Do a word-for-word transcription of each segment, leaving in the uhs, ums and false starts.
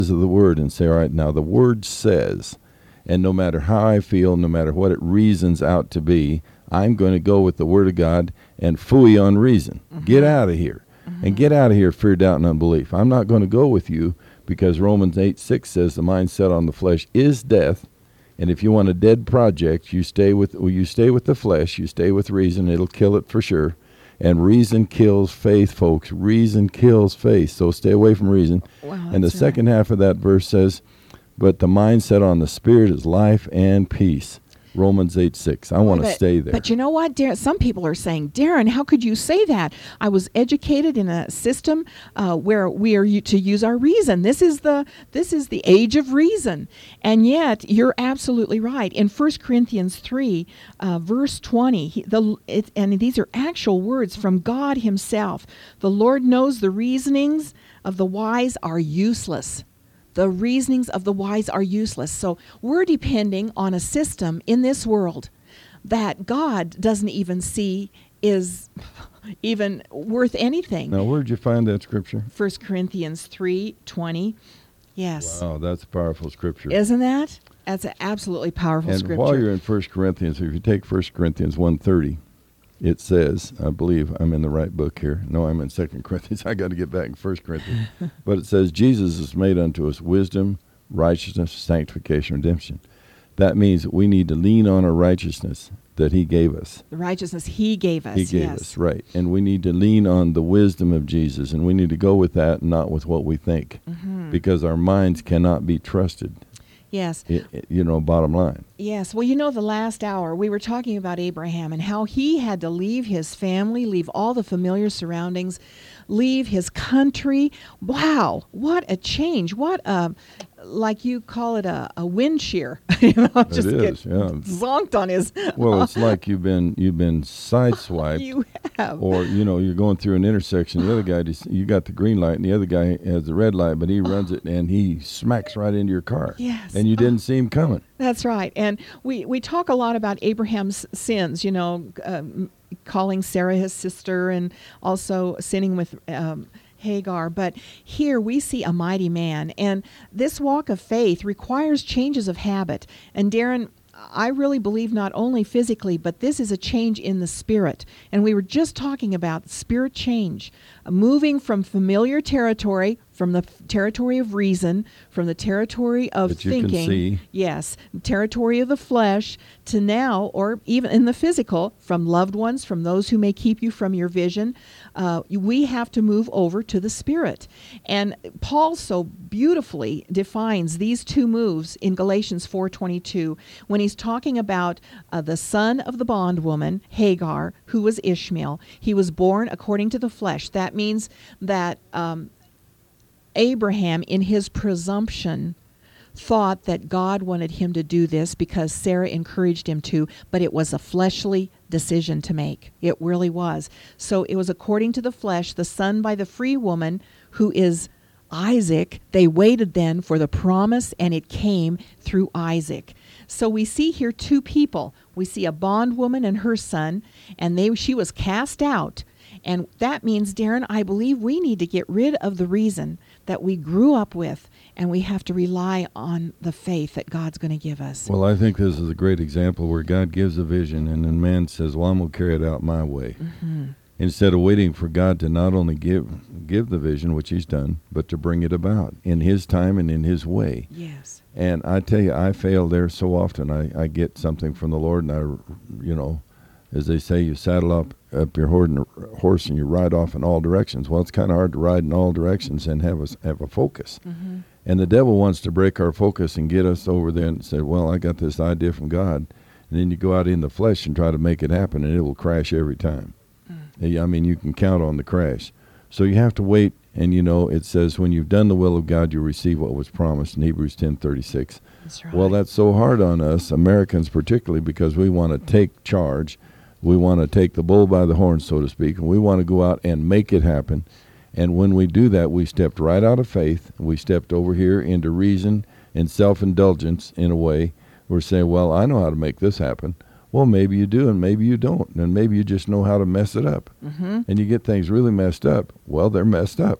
of the Word and say, all right, now the Word says, and no matter how I feel, no matter what it reasons out to be, I'm going to go with the Word of God and phooey on reason. Mm-hmm. Get out of here. Mm-hmm. And get out of here, fear, doubt, and unbelief. I'm not going to go with you because Romans eight six says the mind set on the flesh is death. And if you want a dead project, you stay with well, you stay with the flesh, you stay with reason, it'll kill it for sure. And reason kills faith, folks. Reason kills faith. So stay away from reason. Wow, and the right. second half of that verse says, but the mind set on the Spirit is life and peace. Romans eight six. I want to stay there. But you know what, Darren? Some people are saying, Darren, how could you say that? I was educated in a system uh, where we are u- to use our reason. This is the this is the age of reason. And yet, you're absolutely right. In First Corinthians three, uh, verse twenty, he, the it, and these are actual words from God himself. The Lord knows the reasonings of the wise are useless. The reasonings of the wise are useless. So we're depending on a system in this world that God doesn't even see is even worth anything. Now, where'd you find that scripture? First Corinthians three twenty. Yes. Wow, that's a powerful scripture. Isn't that? That's an absolutely powerful and scripture. And while you're in First Corinthians, if you take First Corinthians one thirty, it says, I believe I'm in the right book here. No, I'm in Second Corinthians. I got to get back in First Corinthians. But it says, Jesus is made unto us wisdom, righteousness, sanctification, redemption. That means we need to lean on our righteousness that he gave us. The righteousness he gave us, He gave yes. us, right. And we need to lean on the wisdom of Jesus, and we need to go with that and not with what we think. Mm-hmm. Because our minds cannot be trusted. Yes. It, it, you know, bottom line. Yes. Well, you know, the last hour, we were talking about Abraham and how he had to leave his family, leave all the familiar surroundings, leave his country. Wow. What a change. What a, like you call it a, a wind shear. you know, It just is, get yeah. zonked on his. Well, it's like you've been you've been sideswiped. You have. Or, you know, you're going through an intersection. The other guy, just, you got the green light, and the other guy has the red light, but he runs it, and he smacks right into your car. Yes. And you didn't see him coming. That's right. And we, we talk a lot about Abraham's sins, you know, um, calling Sarah his sister and also sinning with um, Hagar. But here we see a mighty man. And this walk of faith requires changes of habit. And Darren, I really believe not only physically, but this is a change in the spirit. And we were just talking about spirit change, uh, moving from familiar territory, from the f- territory of reason, from the territory of that you thinking, can see. yes, territory of the flesh, to now, or even in the physical, from loved ones, from those who may keep you from your vision. Uh, we have to move over to the spirit. And Paul so beautifully defines these two moves in Galatians four twenty-two when he's talking about uh, the son of the bondwoman, Hagar, who was Ishmael. He was born according to the flesh. That means that um, Abraham, in his presumption, thought that God wanted him to do this because Sarah encouraged him to, but it was a fleshly decision to make. It really was. So it was according to the flesh, the son by the free woman, who is Isaac. They waited then for the promise, and it came through Isaac. So we see here two people. We see a bondwoman and her son, and they she was cast out. And that means, Darren, I believe we need to get rid of the reason that we grew up with, and we have to rely on the faith that God's going to give us. Well, I think this is a great example where God gives a vision, and then man says, well, I'm going to carry it out my way. Mm-hmm. Instead of waiting for God to not only give give the vision, which he's done, but to bring it about in his time and in his way. Yes. And I tell you, I fail there so often. I, I get something from the Lord, and I, you know, as they say, you saddle up, up your horse and you ride off in all directions. Well, it's kind of hard to ride in all directions and have a, have a focus. Mm-hmm. And the devil wants to break our focus and get us over there and say, well, I got this idea from God. And then you go out in the flesh and try to make it happen, and it will crash every time. Mm. I mean, you can count on the crash. So you have to wait, and, you know, it says when you've done the will of God, you'll receive what was promised in Hebrews ten thirty-six. That's right. Well, that's so hard on us, Americans particularly, because we want to take charge. We want to take the bull by the horns, so to speak, and we want to go out and make it happen. And when we do that, we stepped right out of faith. We stepped over here into reason and self-indulgence in a way. We're saying, well, I know how to make this happen. Well, maybe you do, and maybe you don't. And maybe you just know how to mess it up. Mm-hmm. And you get things really messed up. Well, they're messed up.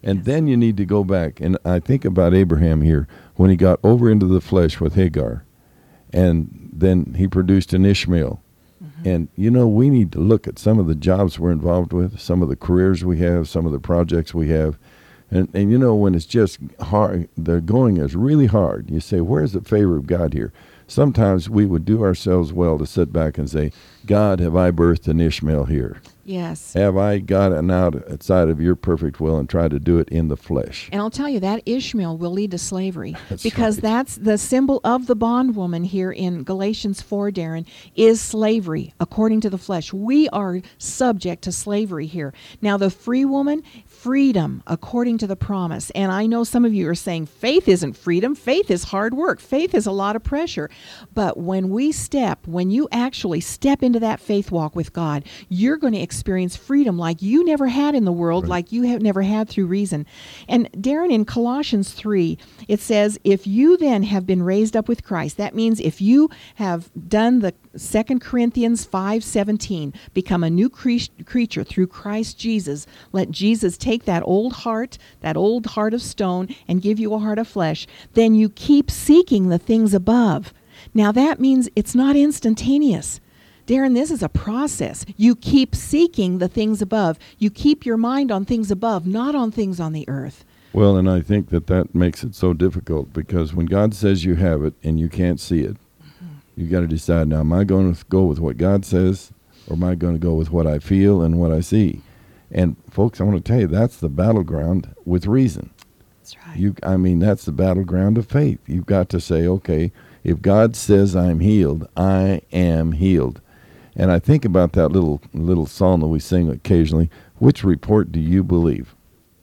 And Yes. then you need to go back. And I think about Abraham here when he got over into the flesh with Hagar. And then he produced an Ishmael. Mm-hmm. And, you know, we need to look at some of the jobs we're involved with, some of the careers we have, some of the projects we have. And, and you know, when it's just hard, the going is really hard. You say, where's the favor of God here? Sometimes we would do ourselves well to sit back and say, God, have I birthed an Ishmael here? Yes. Have I gotten outside of your perfect will and tried to do it in the flesh? And I'll tell you, that Ishmael will lead to slavery. That's because right. that's the symbol of the bondwoman here in Galatians four, Darren, is slavery according to the flesh. We are subject to slavery here. Now, the free woman, freedom according to the promise. And I know some of you are saying faith isn't freedom. Faith is hard work. Faith is a lot of pressure. But when we step, when you actually step into that faith walk with God, you're going to experience freedom like you never had in the world, Right. like you have never had through reason. And Darren, in Colossians three, it says, if you then have been raised up with Christ, that means if you have done the Second Corinthians five seventeen, become a new cre- creature through Christ Jesus, let Jesus take that old heart, that old heart of stone, and give you a heart of flesh, then you keep seeking the things above. Now that means it's not instantaneous. Darren, this is a process. You keep seeking the things above. You keep your mind on things above, not on things on the earth. Well, and I think that that makes it so difficult because when God says you have it and you can't see it, mm-hmm. you got to decide, now, am I going to go with what God says or am I going to go with what I feel and what I see? And, folks, I want to tell you, that's the battleground with reason. That's right. You, I mean, that's the battleground of faith. You've got to say, okay, if God says I'm healed, I am healed. And I think about that little little song that we sing occasionally. Which report do you believe?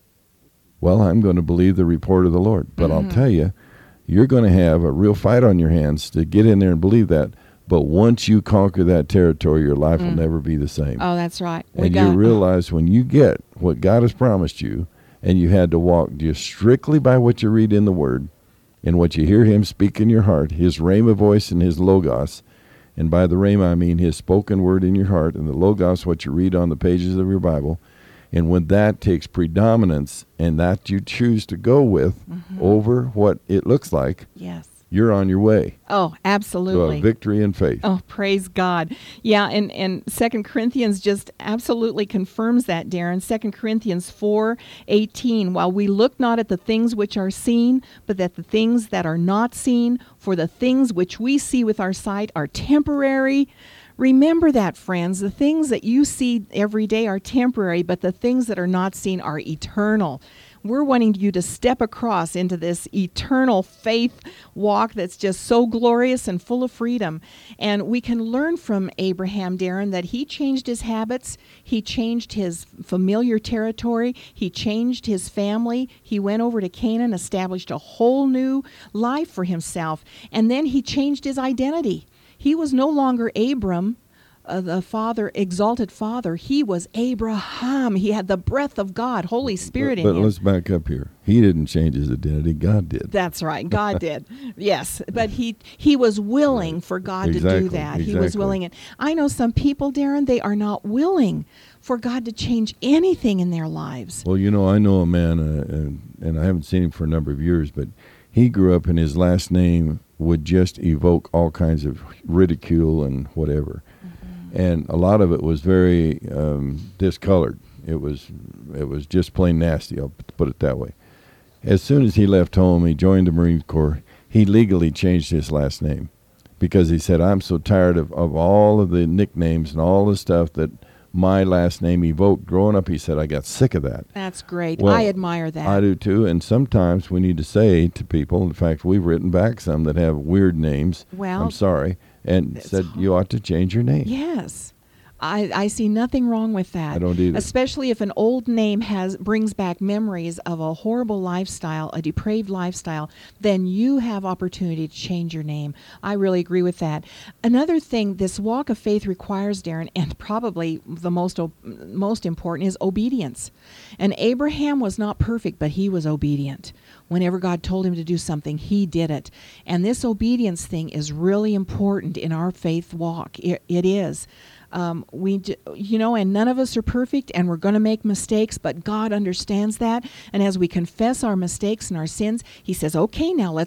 Well, I'm going to believe the report of the Lord. But mm-hmm. I'll tell you, you're going to have a real fight on your hands to get in there and believe that. But once you conquer that territory, your life mm. will never be the same. Oh, that's right. We and got, you realize when you get what God has promised you, and you had to walk just strictly by what you read in the Word, and what you hear Him speak in your heart, His rhema voice and His logos. And by the rhema, I mean His spoken word in your heart, and the logos, what you read on the pages of your Bible. And when that takes predominance and that you choose to go with mm-hmm. over what it looks like, yes, you're on your way. Oh, absolutely. To a victory in faith. Oh, praise God. Yeah, and, and Second Corinthians just absolutely confirms that, Darren. Second Corinthians four eighteen, while we look not at the things which are seen, but at the things that are not seen, for the things which we see with our sight are temporary. Remember that, friends. The things that you see every day are temporary, but the things that are not seen are eternal. We're wanting you to step across into this eternal faith walk that's just so glorious and full of freedom. And we can learn from Abraham, Darren, that he changed his habits. He changed his familiar territory. He changed his family. He went over to Canaan, established a whole new life for himself. And then he changed his identity. He was no longer Abram, Uh, the father, exalted father. He was Abraham. He had the breath of God, Holy Spirit but, in but him. But let's back up here. He didn't change his identity. God did. That's right. God did. Yes. But he he was willing right. for God exactly. to do that. Exactly. He was willing. And I know some people, Darren, they are not willing for God to change anything in their lives. Well, you know, I know a man, uh, and, and I haven't seen him for a number of years, but he grew up and his last name would just evoke all kinds of ridicule and whatever. And a lot of it was very um, discolored. It was it was just plain nasty, I'll put it that way. As soon as he left home, he joined the Marine Corps. He legally changed his last name because he said, I'm so tired of, of all of the nicknames and all the stuff that my last name evoked. Growing up, he said, I got sick of that. That's great. Well, I admire that. I do too. And sometimes we need to say to people, in fact, we've written back some that have weird names. Well, I'm sorry. And said, hard. you ought to change your name. Yes. I, I see nothing wrong with that. I don't either. Especially if an old name has brings back memories of a horrible lifestyle, a depraved lifestyle, then you have opportunity to change your name. I really agree with that. Another thing this walk of faith requires, Darren, and probably the most most important, is obedience. And Abraham was not perfect, but he was obedient. Whenever God told him to do something, he did it. And this obedience thing is really important in our faith walk. It, it is. Um, we, d- you know, and none of us are perfect, and we're going to make mistakes, but God understands that. And as we confess our mistakes and our sins, He says, okay, now let's